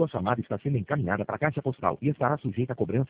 Sua chamada está sendo encaminhada para a caixa postal e estará sujeita a cobrança